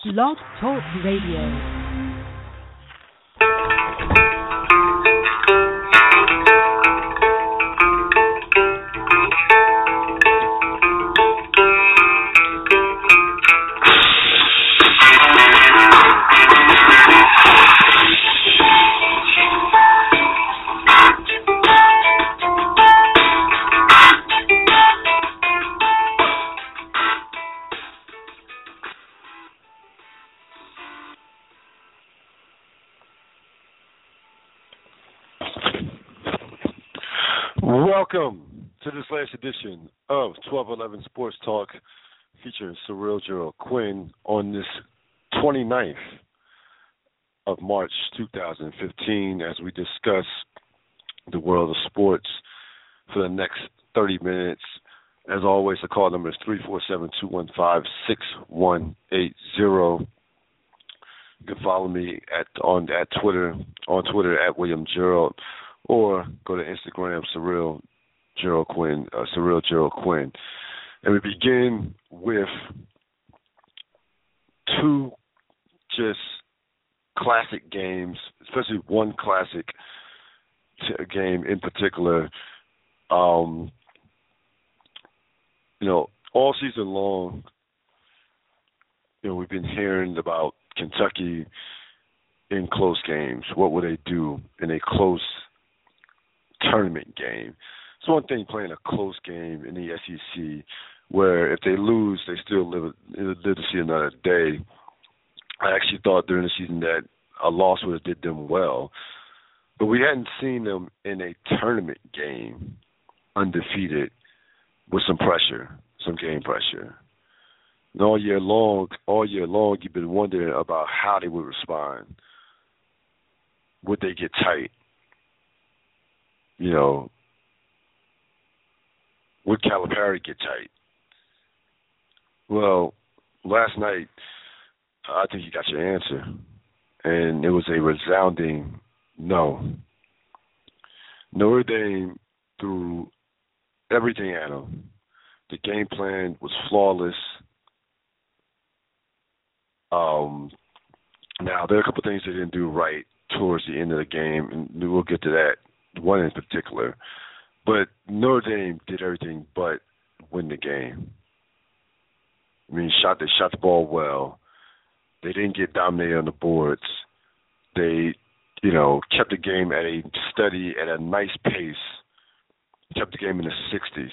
Blog Talk Radio. Welcome to this last edition of 1211 Sports Talk featuring Surreal Gerald Quinn on this 29th of March 2015 as we discuss the world of sports for the next 30 minutes. As always, the call number is 347-215-6180. You can follow me on Twitter at William Gerald, or go to Instagram, Surreal Gerald Quinn. And we begin with two just classic games, especially one classic game in particular. All season long, we've been hearing about Kentucky in close games. What will they do in a close tournament game? It's one thing playing a close game in the SEC where if they lose, they still live to see another day. I actually thought during the season that a loss would have did them well. But we hadn't seen them in a tournament game undefeated with some pressure, some game pressure. And all year long, you've been wondering about how they would respond. Would they get tight? Would Calipari get tight? Well, last night, I think you got your answer. And it was a resounding no. Notre Dame threw everything at them. The game plan was flawless. Now, there are a couple things they didn't do right towards the end of the game, and we'll get to that, one in particular. But Notre Dame did everything but win the game. They shot the ball well. They didn't get dominated on the boards. They, kept the game at a steady, at a nice pace. Kept the game in the 60s.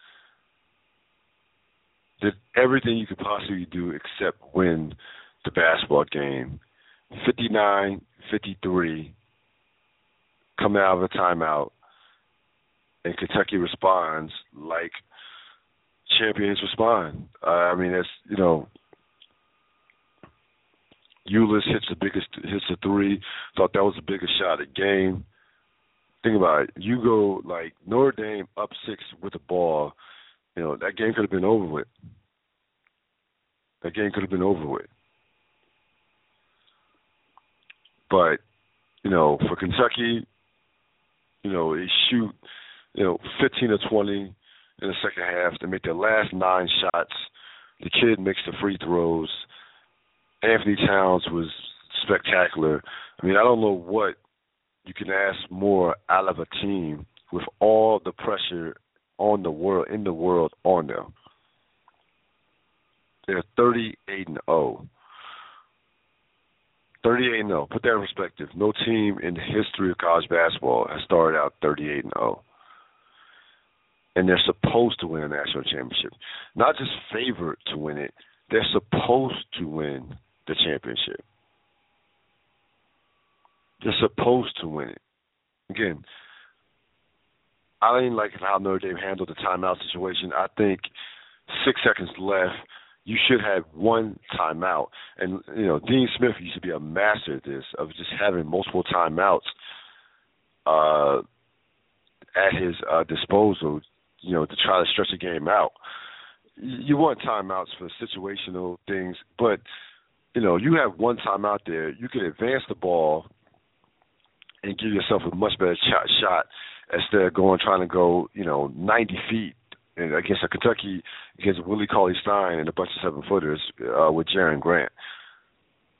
Did everything you could possibly do except win the basketball game. 59-53, coming out of a timeout, and Kentucky responds like champions respond. Ulis hits a three. Thought that was the biggest shot of the game. Think about it. You go like Notre Dame up 6 with the ball. That game could have been over with. But, for Kentucky, they shoot, 15 or 20 in the second half. They make their last 9 shots. The kid makes the free throws. Anthony Towns was spectacular. I don't know what you can ask more out of a team with all the pressure in the world on them. They're 38-0. 38-0. Put that in perspective. No team in the history of college basketball has started out 38-0. And they're supposed to win a national championship. Not just favored to win it. They're supposed to win the championship. They're supposed to win it. Again, I didn't like how Notre Dame handled the timeout situation. I think 6 seconds left. You should have one timeout. And, Dean Smith used to be a master at this, of just having multiple timeouts at his disposal, to try to stretch the game out. You want timeouts for situational things, but, you have one timeout there. You can advance the ball and give yourself a much better shot instead of trying to go, 90 feet and against Kentucky, against Willie Cauley-Stein and a bunch of 7-footers with Jaren Grant.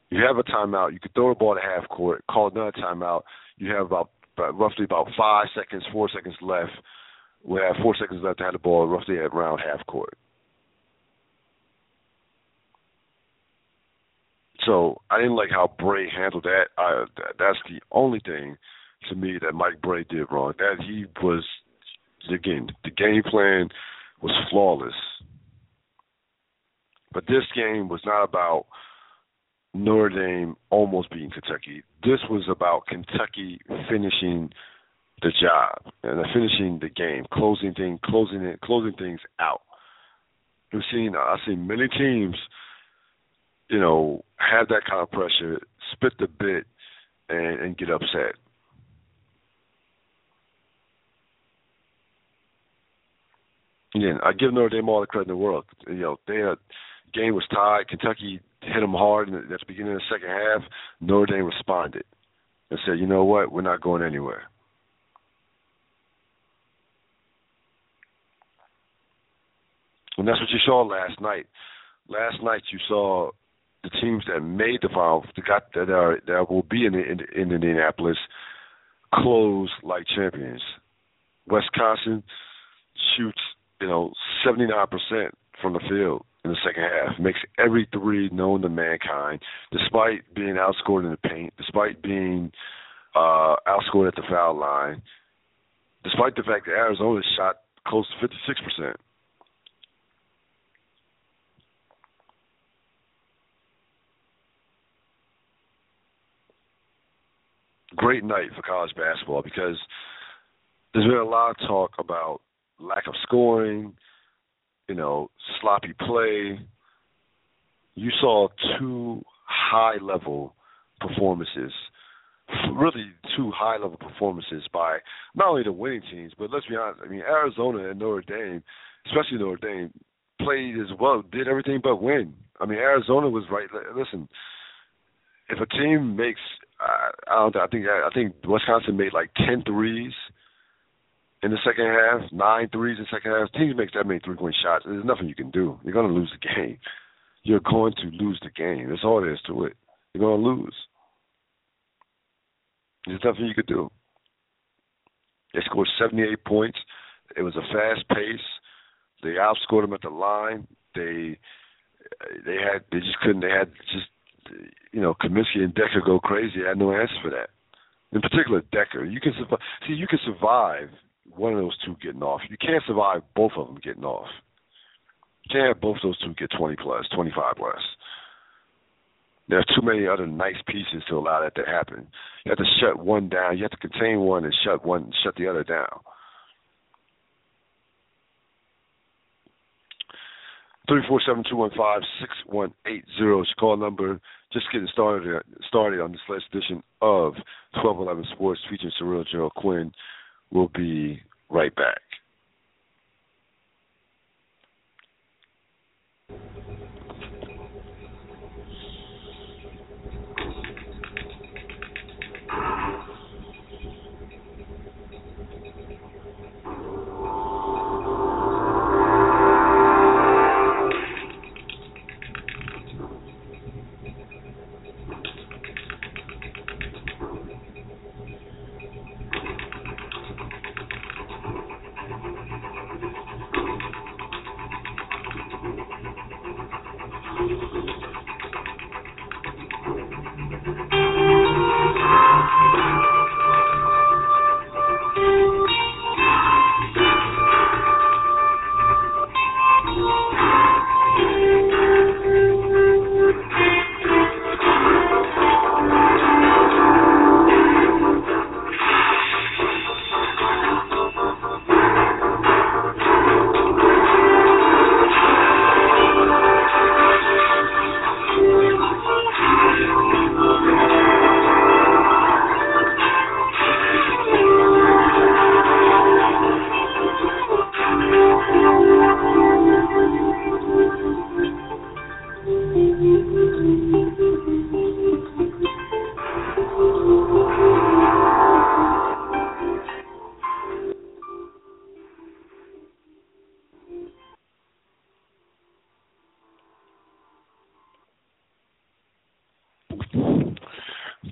You have a timeout. You could throw the ball to half court, call another timeout. You have roughly about 5 seconds, 4 seconds left. We have 4 seconds left to have the ball roughly at around half court. So I didn't like how Bray handled that. That's the only thing to me that Mike Bray did wrong. That he was, again, the game plan was flawless. But this game was not about Notre Dame almost beating Kentucky. This was about Kentucky finishing the job and finishing the game, closing things out. I've seen many teams, have that kind of pressure, spit the bit, and get upset. Again, I give Notre Dame all the credit in the world. The game was tied. Kentucky hit them hard at the beginning of the second half. Notre Dame responded and said, you know what, we're not going anywhere. And that's what you saw last night. Last night you saw the teams that made the final, that will be in Indianapolis, close like champions. Wisconsin shoots, 79% from the field in the second half, makes every three known to mankind, despite being outscored in the paint, despite being outscored at the foul line, despite the fact that Arizona shot close to 56%. Great night for college basketball because there's been a lot of talk about lack of scoring, sloppy play. You saw two high-level performances, really two high-level performances by not only the winning teams, but let's be honest, Arizona and Notre Dame, especially Notre Dame, played as well, did everything but win. Arizona was right. Listen, if a team makes, I think Wisconsin made like 10 threes in the second half, 9 threes in the second half. Teams makes that many three-point shots. There's nothing you can do. You're going to lose the game. You're going to lose the game. That's all there is to it. You're going to lose. There's nothing you could do. They scored 78 points. It was a fast pace. They outscored them at the line. They Kaminsky and Decker go crazy. I had no answer for that. In particular, Decker. You can survive one of those two getting off. You can't survive both of them getting off. You can't have both of those two get 20 plus, 25 plus. There are too many other nice pieces to allow that to happen. You have to shut one down. You have to contain one and shut the other down. 347-215-6180 is your call number. Just getting started on this latest edition of 1211 Sports featuring Surreal Gerald Quinn. We'll be right back.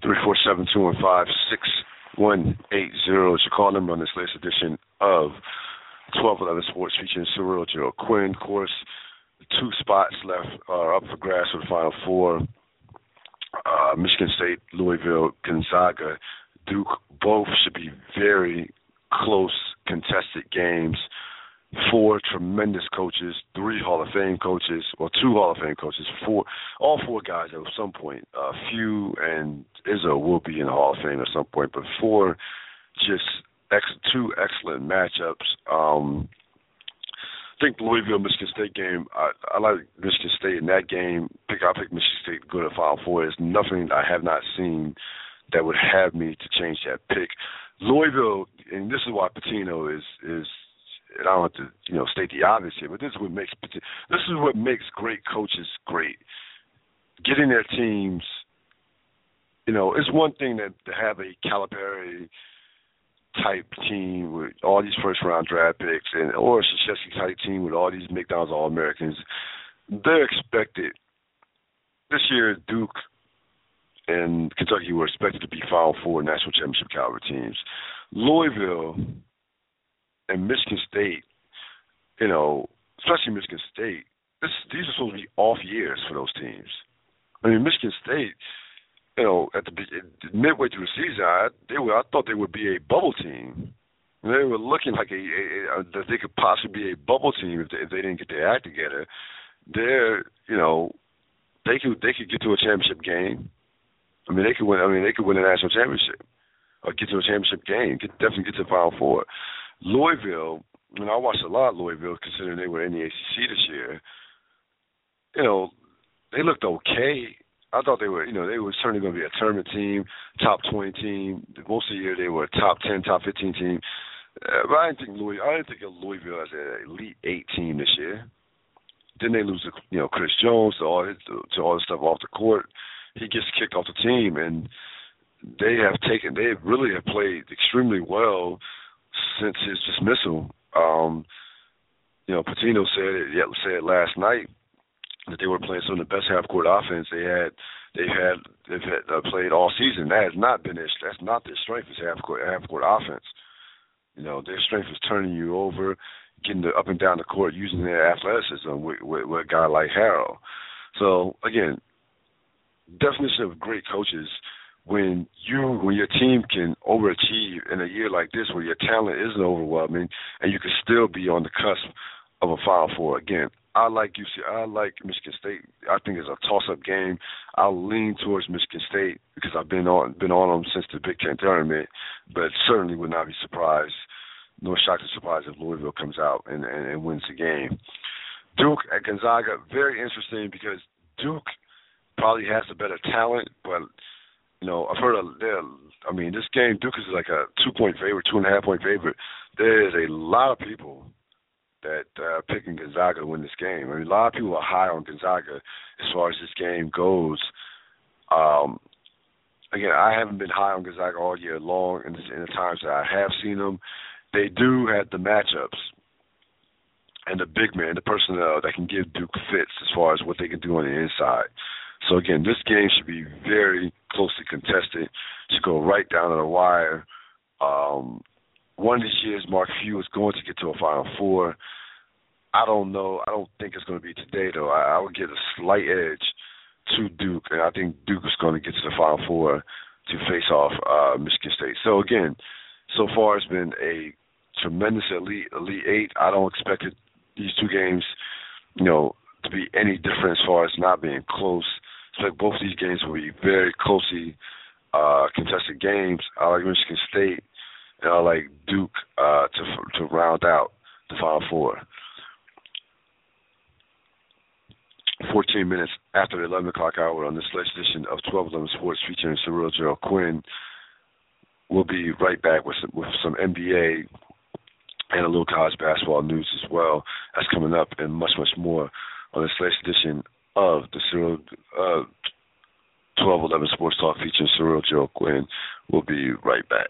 347-215-6180 is your call number on this latest edition of 1211 Sports featuring Cyril Gerald Quinn. Of course, 2 spots left are up for grabs for the Final Four. Michigan State, Louisville, Gonzaga, Duke, both should be very close, contested games. 4 tremendous coaches, 3 Hall of Fame coaches, or 2 Hall of Fame coaches, all 4 guys at some point. Few and Izzo will be in the Hall of Fame at some point, but 4 just 2 excellent matchups. I think the Louisville Michigan State game, I like Michigan State in that game. I pick Michigan State to go to the Final Four. There's nothing I have not seen that would have me to change that pick. Louisville, and this is why Pitino is and I don't have to state the obvious here, but this is what makes great coaches great. Getting their teams, it's one thing to have a Calipari type team with all these first round draft picks or a Krzyzewski type team with all these McDonald's All-Americans. They're expected. This year, Duke and Kentucky were expected to be Final Four national championship caliber teams. Louisville and Michigan State, especially Michigan State, these are supposed to be off years for those teams. I mean, Michigan State, at the midway through the season, I thought they would be a bubble team. They were looking like that they could possibly be a bubble team if they didn't get their act together. They could get to a championship game. I mean, they could win a national championship or get to a championship game. Definitely get to the Final Four. Louisville, and I watched a lot of Louisville considering they were in the ACC this year. They looked okay. I thought they were certainly going to be a tournament team, top 20 team. Most of the year they were a top 10, top 15 team. But I didn't think of Louisville as an Elite 8 team this year. Then they lose to Chris Jones to all the stuff off the court. He gets kicked off the team, and they really have played extremely well since his dismissal. Pitino said last night that they were playing some of the best half-court offense they've played all season. That's not their strength is half-court offense. Their strength is turning you over, getting up and down the court, using their athleticism with a guy like Harrell. So again, definition of great coaches. When your team can overachieve in a year like this where your talent isn't overwhelming and you can still be on the cusp of a Final Four. Again, I like Michigan State. I think it's a toss-up game. I'll lean towards Michigan State because I've been on them since the Big Ten tournament, but certainly would not be surprised, nor shocked or surprised if Louisville comes out and wins the game. Duke at Gonzaga, very interesting because Duke probably has the better talent, but I've heard this game, Duke is like a 2-point favorite, 2.5-point favorite. There is a lot of people that are picking Gonzaga to win this game. I mean, a lot of people are high on Gonzaga as far as this game goes. Again, I haven't been high on Gonzaga all year long in the times that I have seen them. They do have the matchups and the big man, the personnel that can give Duke fits as far as what they can do on the inside. So, again, this game should be very closely contested. Should go right down to the wire. One of these years, Mark Few is going to get to a Final Four. I don't know. I don't think it's going to be today, though. I would give a slight edge to Duke, and I think Duke is going to get to the Final Four to face off Michigan State. So, again, so far it's been a tremendous Elite 8. I don't expect these two games, to be any different as far as not being close. I expect both of these games will be very closely contested games. I like Michigan State, and I like Duke to round out the Final Four. 14 minutes after the 11 o'clock hour on this latest edition of 1211 Sports featuring Cyril Gerald Quinn. We'll be right back with some NBA and a little college basketball news as well. That's coming up and much, much more on this latest edition of the 1211 Sports Talk featuring Cyril Gerald Quinn. We'll be right back.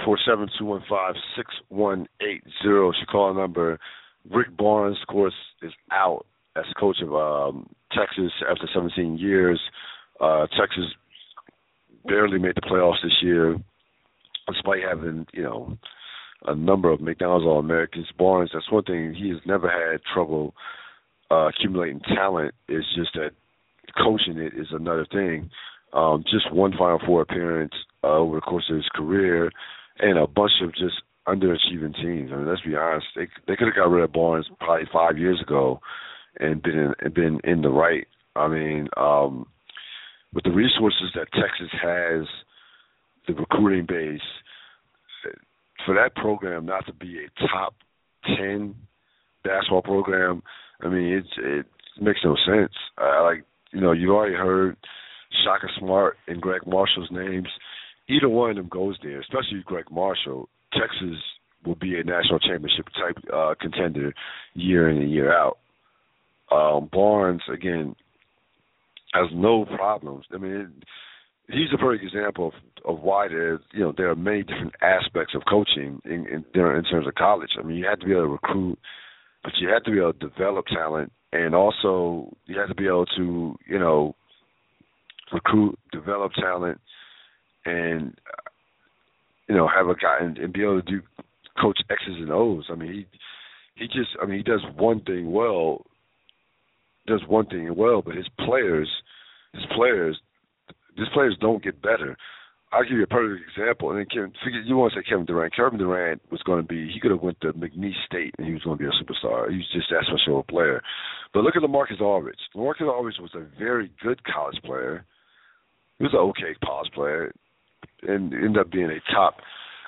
347-215-6180 is your call number. Rick Barnes, of course, is out as coach of Texas after 17 years. Texas barely made the playoffs this year, despite having, a number of McDonald's All-Americans. Barnes, that's one thing. He has never had trouble accumulating talent. It's just that coaching it is another thing. Just one Final Four appearance over the course of his career, and a bunch of just underachieving teams. I mean, let's be honest. They could have got rid of Barnes probably 5 years ago and been in the right. I mean, with the resources that Texas has, the recruiting base, for that program not to be a top 10 basketball program, I mean, it makes no sense. You already heard Shaka Smart and Greg Marshall's names. Either one of them goes there, especially Greg Marshall. Texas will be a national championship type contender year in and year out. Barnes, again, has no problems. I mean, he's a perfect example of why there are many different aspects of coaching in terms of college. I mean, you have to be able to recruit, but you have to be able to develop talent, and also you have to be able to, recruit, develop talent, and have a guy and be able to do coach X's and O's. I mean, he does one thing well, but his players don't get better. I'll give you a perfect example. And then you want to say Kevin Durant. Kevin Durant he could have went to McNeese State and he was going to be a superstar. He was just that special a player. But look at LaMarcus Aldridge. LaMarcus Aldridge was a very good college player. He was an okay college player and ended up being a top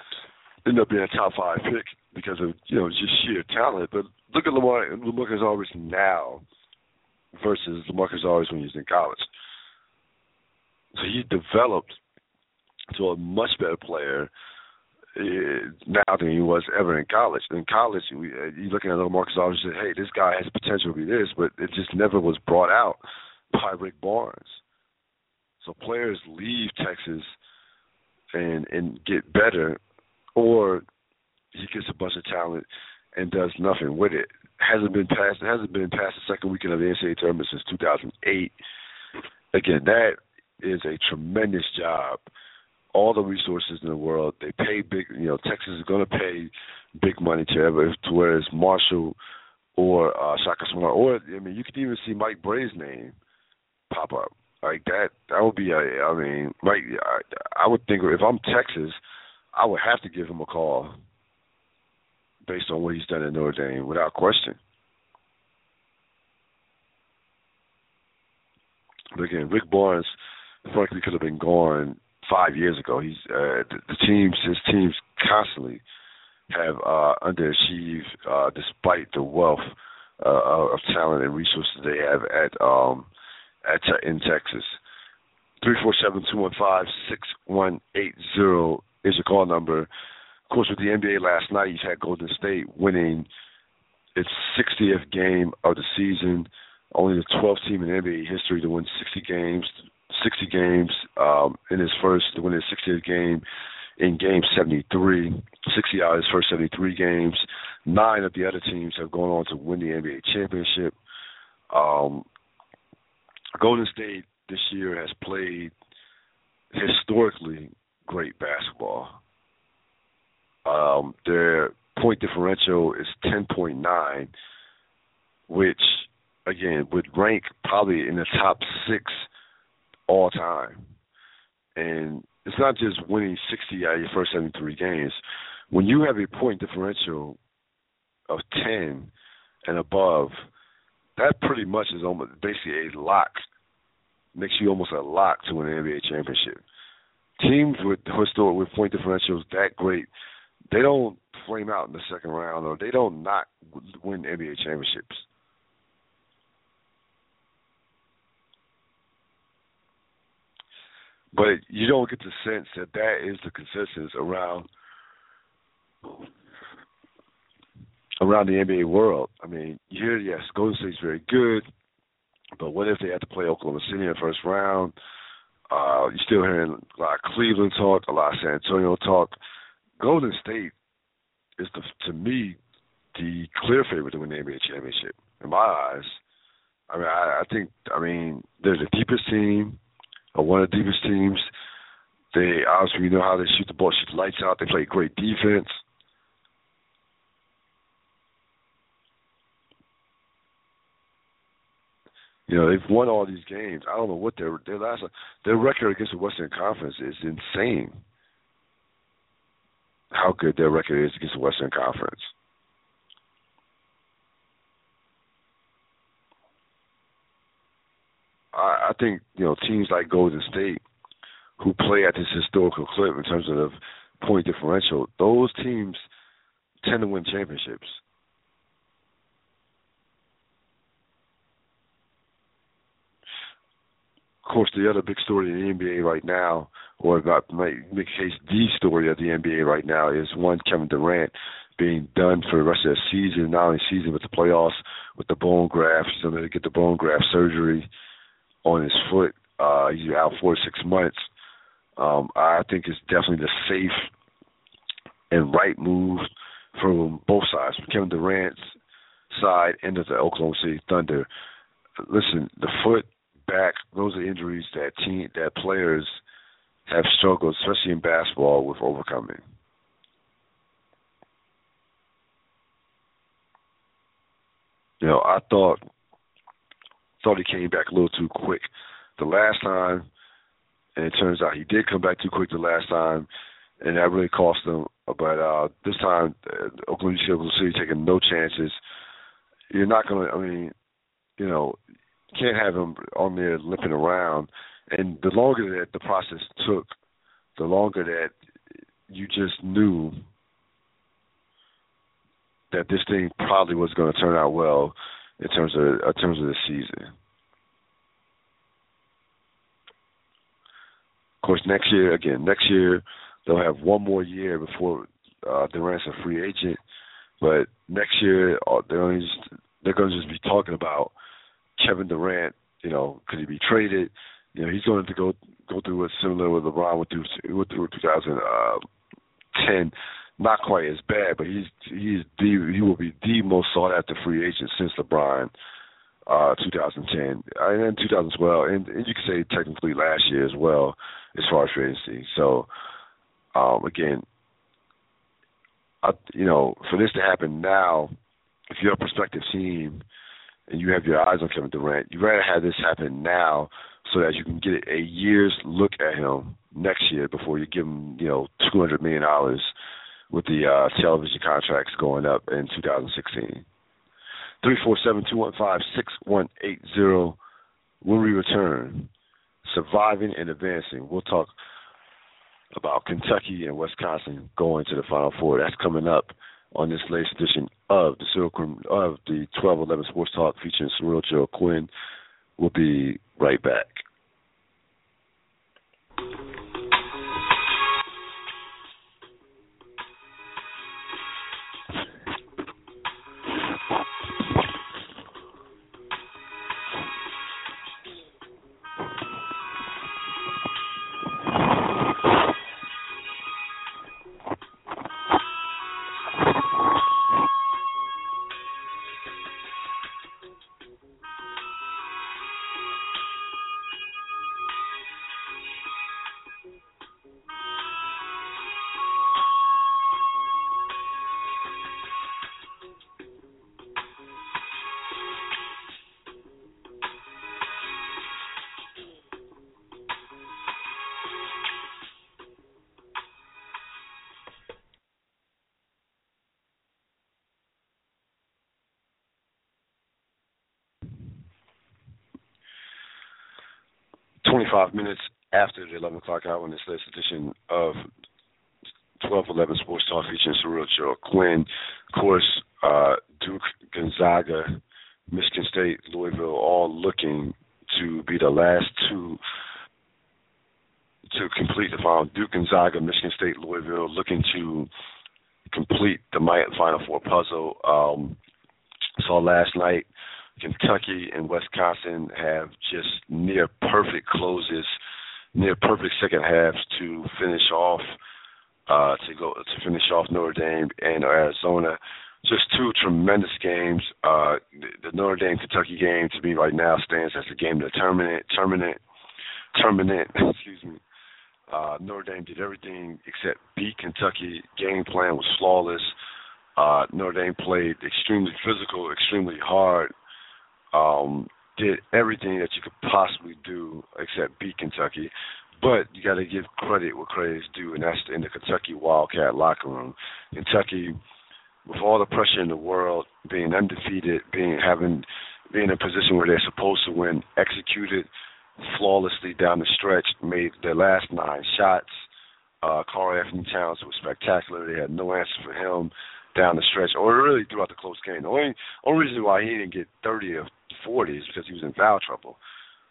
5 pick because of just sheer talent. But look at LaMarcus Aldridge now versus LaMarcus Aldridge when he was in college. So he developed to a much better player now than he was ever in college. In college, you're looking at LaMarcus Aldridge and say, hey, this guy has potential to be this, but it just never was brought out by Rick Barnes. So players leave Texas and get better, or he gets a bunch of talent and does nothing with it. It hasn't been past the second weekend of the NCAA tournament since 2008. Again, that is a tremendous job. All the resources in the world, they pay big. Texas is going to pay big money to whether it's Marshall or Shaka Smart, or you could even see Mike Bray's name pop up like that. That would be Mike. I would think if I'm Texas, I would have to give him a call based on what he's done in Notre Dame, without question. But again, Rick Barnes, frankly, could have been gone 5 years ago. His teams constantly have underachieved despite the wealth of talent and resources they have in Texas. 347-215-6180 is your call number. Of course, with the NBA last night, you've had Golden State winning its 60th game of the season. Only the 12th team in NBA history to win 60 games in his first, to win his 60th game in Game 73, 60 out of his first 73 games. 9 of the other teams have gone on to win the NBA championship. Golden State this year has played historically great basketball. Their point differential is 10.9, which, again, would rank probably in the top 6 all time. And it's not just winning 60 out of your first 73 games. When you have a point differential of 10 and above, that pretty much is almost basically a lock. Makes you almost a lock to win an NBA championship. Teams with point differentials that great, they don't flame out in the second round, or they don't not win NBA championships. But you don't get the sense that that is the consensus around the NBA world. I mean, you hear, yes, Golden State's very good, but what if they had to play Oklahoma City in the first round? You're still hearing a lot of Cleveland talk, a lot of San Antonio talk. Golden State is, to me, the clear favorite to win the NBA championship. In my eyes, I think they're the deepest team, or one of the deepest teams. They obviously, you know how they shoot the ball, shoot the lights out. They play great defense. You know, they've won all these games. I don't know what their record against the Western Conference is insane. How good their record is against the Western Conference. I think, you know, teams like Golden State, who play at this historical clip in terms of the point differential, those teams tend to win championships. Of course, the other big story in the NBA right now, or about make case the story of the NBA right now, is one, Kevin Durant being done for the rest of the season, not only season but the playoffs with the bone graft. He's going to get the bone graft surgery on his foot. He's out 4 to 6 months. I think it's definitely the safe and right move from both sides, from Kevin Durant's side and the Oklahoma City Thunder. Listen, the foot, back, those are injuries that players have struggled, especially in basketball, with overcoming. You know, I thought he came back a little too quick the last time, and it turns out he did come back too quick the last time, and that really cost them. But this time, Oklahoma City taking no chances. You're not going to, you know, can't have him on there limping around. And the longer that the process took, the longer that you just knew that this thing probably was going to turn out well in terms of the season. Of course, next year they'll have one more year before Durant's a free agent. But next year they're going to just be talking about Kevin Durant. You know, could he be traded? You know, he's going to go through what's similar with LeBron went through 2010. Not quite as bad, but he will be the most sought after free agent since LeBron, 2010, and then 2012, and you could say technically last year as well as far as free agency. So again, for this to happen now, if you're a prospective team and you have your eyes on Kevin Durant, you'd rather have this happen now so that you can get a year's look at him next year before you give him, $200 million with the television contracts going up in 2016. 347-215-6180. When we return, surviving and advancing, we'll talk about Kentucky and Wisconsin going to the Final Four. That's coming up on this latest edition of the 1211 Sports Talk featuring Surreal Joe Quinn. We'll be right back. Minutes after the 11 o'clock hour in this latest edition of 1211 Sports Talk featuring Surreal Joe Quinn. Of course, Duke, Gonzaga, Michigan State, Louisville, all looking to be the last two to complete the final. Duke, Gonzaga, Michigan State, Louisville looking to complete the Final Four puzzle. Saw last night Kentucky and Wisconsin have just near perfect closes, near perfect second halves to finish off to finish off Notre Dame and Arizona. Just two tremendous games. The Notre Dame Kentucky game to me right now stands as the game of the tournament. Excuse me. Notre Dame did everything except beat Kentucky. Game plan was flawless. Notre Dame played extremely physical, extremely hard. Did everything that you could possibly do except beat Kentucky. But you got to give credit where credit is due, and that's in the Kentucky Wildcat locker room. Kentucky, with all the pressure in the world, being undefeated, being in a position where they're supposed to win, executed flawlessly down the stretch, made their last 9 shots. Karl Anthony Towns was spectacular. They had no answer for him down the stretch, or really throughout the close game. The only reason why he didn't get 30 or 40 is because he was in foul trouble.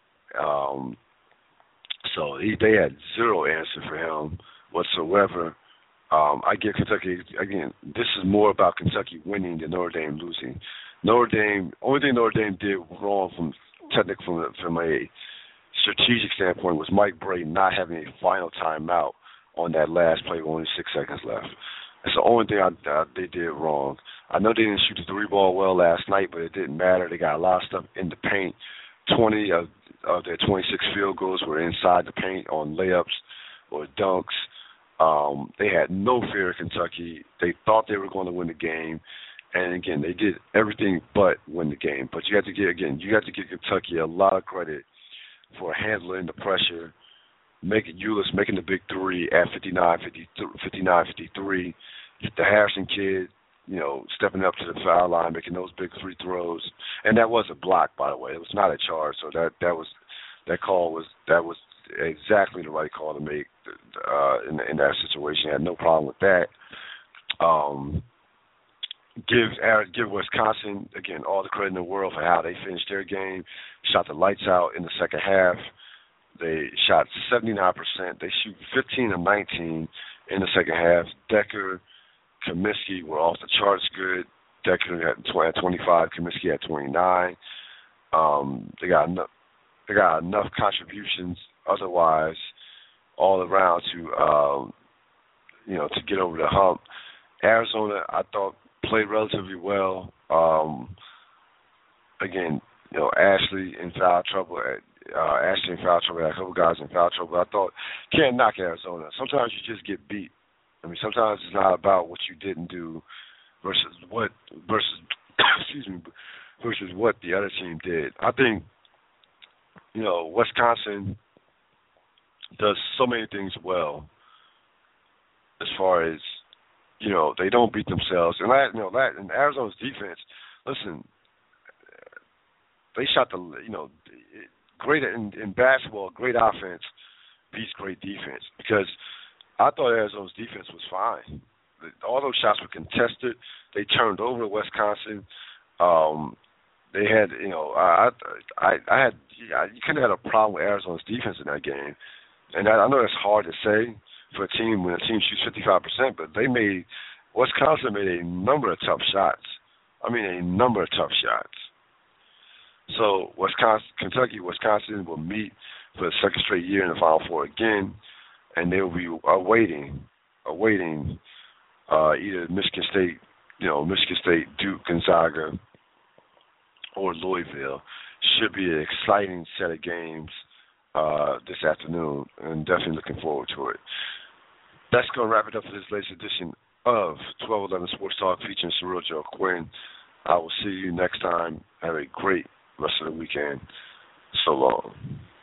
So they had zero answer for him whatsoever. I give Kentucky, again, this is more about Kentucky winning than Notre Dame losing. Notre Dame, only thing Notre Dame did wrong from a strategic standpoint was Mike Brey not having a final timeout on that last play with only 6 seconds left. That's the only thing they did wrong. I know they didn't shoot the 3-ball well last night, but it didn't matter. They got a lot of stuff in the paint. 20 of their 26 field goals were inside the paint on layups or dunks. They had no fear of Kentucky. They thought they were going to win the game. And, again, they did everything but win the game. But you have to give Kentucky a lot of credit for handling the pressure, making the big three at 59-53. The Harrison kid, stepping up to the foul line, making those big free throws. And that was a block, by the way. It was not a charge. So that call was exactly the right call to make in that situation. I had no problem with that. Give Wisconsin, again, all the credit in the world for how they finished their game. Shot the lights out in the second half. They shot 79%. They shoot 15 of 19 in the second half. Decker, Kaminsky were off the charts good. Decker had 25. Kaminsky had 29. They got enough contributions otherwise all around to get over the hump. Arizona, I thought, played relatively well. Again, Ashley in foul trouble. Ashley in foul trouble. Had a couple guys in foul trouble. I thought, can't knock Arizona. Sometimes you just get beat. I mean, sometimes it's not about what you didn't do versus what the other team did. I think, Wisconsin does so many things well as far as, they don't beat themselves. And and Arizona's defense, listen, they shot great in basketball, great offense beats great defense, because I thought Arizona's defense was fine. All those shots were contested. They turned over Wisconsin. They had, you couldn't have had a problem with Arizona's defense in that game. And I know that's hard to say for a team when a team shoots 55%, but Wisconsin made a number of tough shots. I mean, a number of tough shots. So Wisconsin will meet for the second straight year in the Final Four again, and they will be awaiting either Michigan State, Duke, Gonzaga, or Louisville. Should be an exciting set of games this afternoon, and definitely looking forward to it. That's going to wrap it up for this latest edition of 1211 Sports Talk featuring Surreal Joe Quinn. I will see you next time. Have a great rest of the weekend. So long.